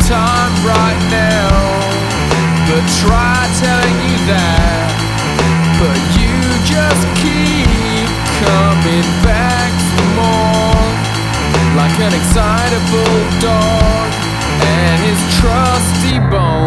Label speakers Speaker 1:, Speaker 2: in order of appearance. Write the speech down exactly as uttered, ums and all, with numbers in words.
Speaker 1: time right now, but try telling you that, but you just keep coming back for more, like an excitable dog and his trusty bone.